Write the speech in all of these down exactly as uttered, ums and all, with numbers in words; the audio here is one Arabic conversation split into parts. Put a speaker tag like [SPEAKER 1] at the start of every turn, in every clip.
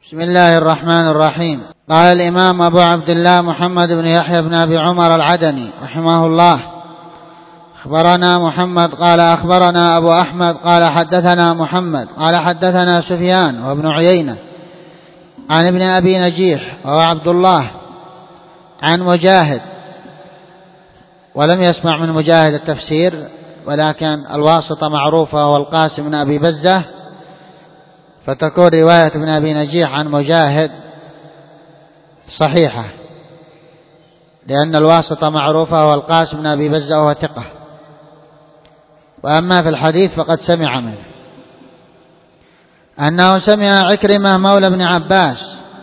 [SPEAKER 1] بسم الله الرحمن الرحيم. قال الإمام أبو عبد الله محمد بن يحيى بن أبي عمر العدني رحمه الله: أخبرنا محمد قال أخبرنا أبو أحمد قال حدثنا محمد قال حدثنا سفيان وابن عيينة عن ابن أبي نجيح وهو عبد الله عن مجاهد، ولم يسمع من مجاهد التفسير، ولكن الواسطة معروفة والقاسم بن أبي بزة، فتكون رواية ابن أبي نجيح عن مجاهد صحيحة، لأن الواسطة معروفة والقاسم بن أبي بزة وهو ثقة. وأما في الحديث فقد سمع منه أنه سمع عكرمة مولى ابن عباس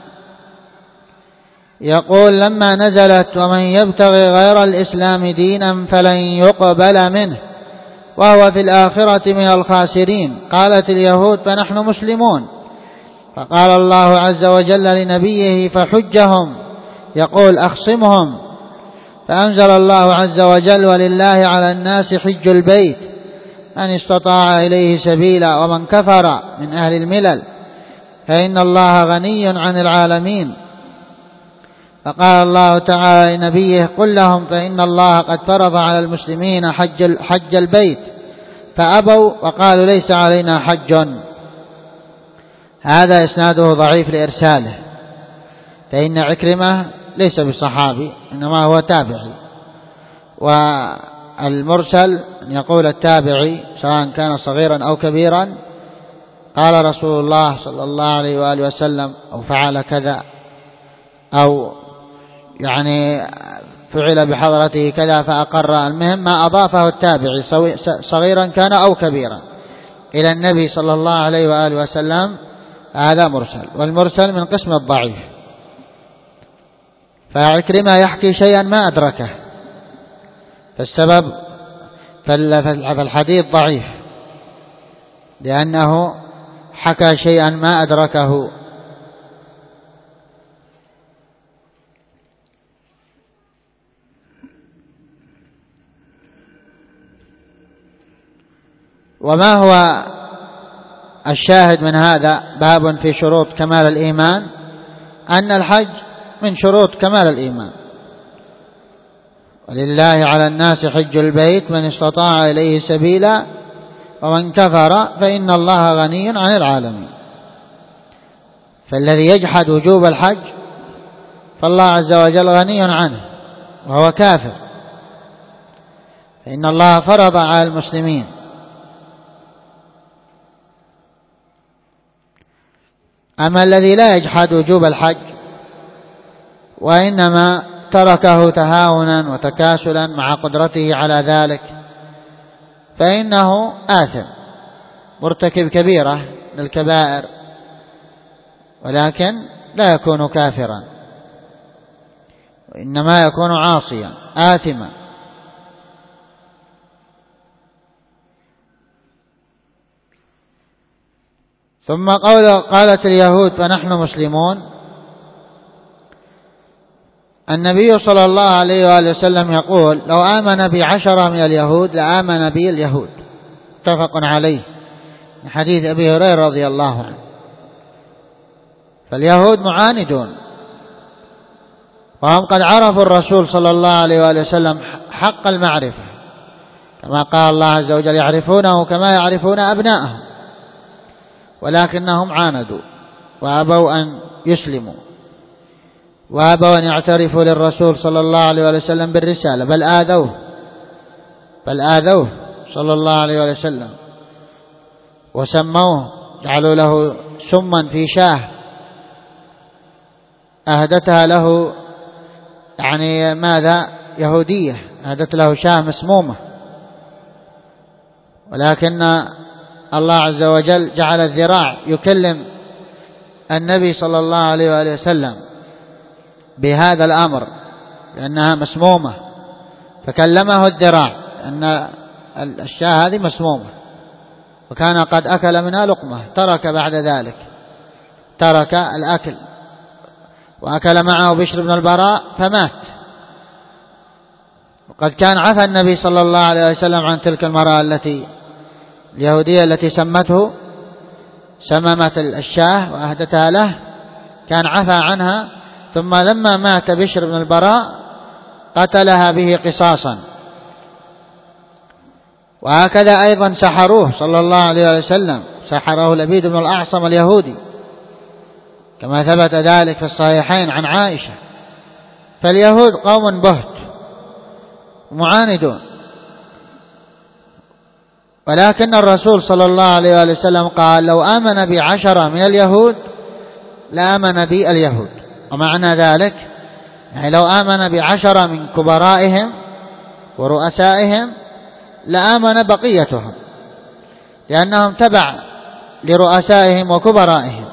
[SPEAKER 1] يقول: لما نزلت ومن يبتغي غير الإسلام دينا فلن يقبل منه وهو في الآخرة من الخاسرين، قالت اليهود: فنحن مسلمون. فقال الله عز وجل لنبيه: فحجهم، يقول: أخصمهم. فأنزل الله عز وجل: ولله على الناس حج البيت من استطاع إليه سبيلا ومن كفر من أهل الملل فإن الله غني عن العالمين. فقال الله تعالى لنبيه: قل لهم فإن الله قد فرض على المسلمين حج, حج البيت فأبوا وقالوا ليس علينا حج. هذا إسناده ضعيف لإرساله، فإن عكرمة ليس بصحابي إنما هو تابعي، والمرسل أن يقول التابعي سواء كان صغيرا أو كبيرا: قال رسول الله صلى الله عليه وآله وسلم، أو فعل كذا، أو يعني فعل بحضرته كذا فأقر. المهم ما أضافه التابعي صغيرا كان أو كبيرا إلى النبي صلى الله عليه وآله وسلم، هذا مرسل، والمرسل من قسم الضعيف. فعكرمة يحكي شيئا ما أدركه، فالسبب فالحديث ضعيف لأنه حكى شيئا ما أدركه. وما هو الشاهد من هذا؟ باب في شروط كمال الإيمان، أن الحج من شروط كمال الإيمان. ولله على الناس حج البيت من استطاع إليه سبيلا ومن كفر فإن الله غني عن العالمين. فالذي يجحد وجوب الحج فالله عز وجل غني عنه وهو كافر، فإن الله فرض على المسلمين. أما الذي لا يجحد وجوب الحج وإنما تركه تهاونا وتكاسلا مع قدرته على ذلك فإنه آثم مرتكب كبيرة للكبائر، ولكن لا يكون كافرا، وإنما يكون عاصيا آثما. ثم قال قالت اليهود: فنحن مسلمون. النبي صلى الله عليه وآله وسلم يقول: لو آمن بي عشرة من اليهود لآمن بي اليهود، متفق عليه، من حديث أبي هريرة رضي الله عنه. فاليهود معاندون، وهم قد عرفوا الرسول صلى الله عليه وآله وسلم حق المعرفة، كما قال الله عز وجل: يعرفونه كما يعرفون أبناءهم، ولكنهم عاندوا وأبوا أن يسلموا، وأبوا أن يعترفوا للرسول صلى الله عليه وسلم بالرسالة، بل آذوه بل آذوه صلى الله عليه وسلم، وسموه، جعلوا له سما في شاه أهدتها له، يعني ماذا؟ يهودية، أهدت له شاه مسمومة، ولكن الله عز وجل جعل الذراع يكلم النبي صلى الله عليه وآله وسلم بهذا الأمر لأنها مسمومة، فكلمه الذراع أن الشاة هذه مسمومة، وكان قد أكل منها لقمة، ترك بعد ذلك ترك الأكل، وأكل معه بشر بن البراء فمات. وقد كان عفى النبي صلى الله عليه وسلم عن تلك المرأة التي اليهودية التي سمته سممت الشاه وأهدتها له، كان عفى عنها، ثم لما مات بشر بن البراء قتلها به قصاصا. وهكذا أيضا سحروه صلى الله عليه وسلم، سحره لبيد بن الأعصم اليهودي كما ثبت ذلك في الصحيحين عن عائشة. فاليهود قوم بهت معاندون، ولكن الرسول صلى الله عليه وسلم قال لو آمن بي عشرة من اليهود لآمن بي اليهود. ومعنى ذلك يعني لو آمن بعشرة من كبرائهم ورؤسائهم لآمن بقيتهم، لأنهم تبع لرؤسائهم وكبرائهم.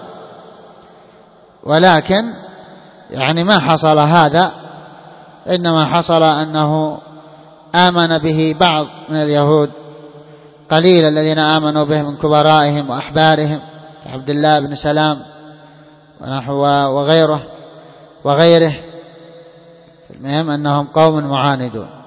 [SPEAKER 1] ولكن يعني ما حصل هذا، إنما حصل أنه آمن به بعض من اليهود قليل الذين آمنوا به من كبرائهم وأحبارهم عبد الله بن سلام ونحو وغيره وغيره. المهم أنهم قوم معاندون.